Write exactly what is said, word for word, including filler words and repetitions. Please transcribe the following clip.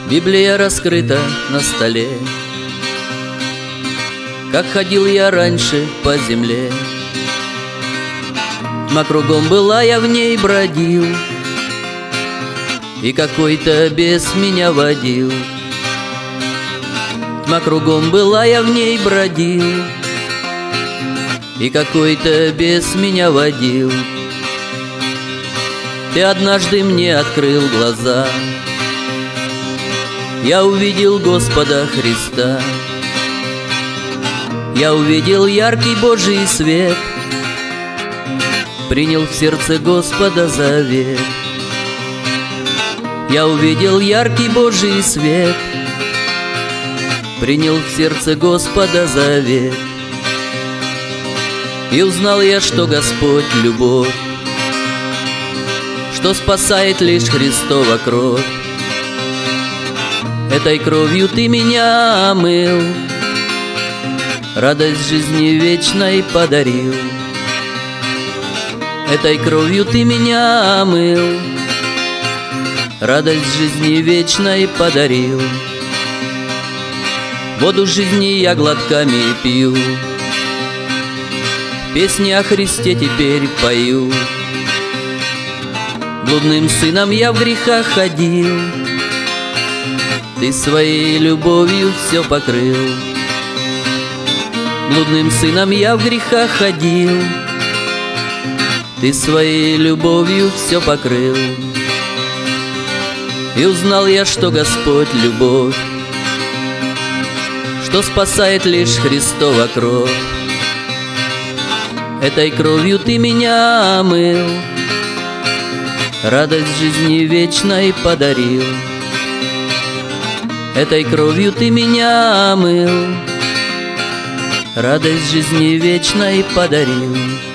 Библия раскрыта на столе. Как ходил я раньше по земле, тьма кругом была, я в ней бродил, и какой-то бес меня водил. Тьма кругом была, я в ней бродил, и какой-то бес меня водил. Ты однажды мне открыл глаза, я увидел Господа Христа. Я увидел яркий Божий свет, принял в сердце Господа завет. Я увидел яркий Божий свет, принял в сердце Господа завет. И узнал я, что Господь — любовь, что спасает лишь Христова кровь. Этой кровью Ты меня омыл, радость жизни вечной подарил. Этой кровью Ты меня омыл, радость жизни вечной подарил. Воду жизни я глотками пью, песни о Христе теперь пою. Блудным сыном я в грехах ходил, Ты своей любовью все покрыл. Блудным сыном я в грехах ходил, Ты своей любовью все покрыл. И узнал я, что Господь — любовь, что спасает лишь Христова кровь. Этой кровью Ты меня омыл, радость жизни вечной подарил. Этой кровью Ты меня омыл, радость жизни вечной подарил.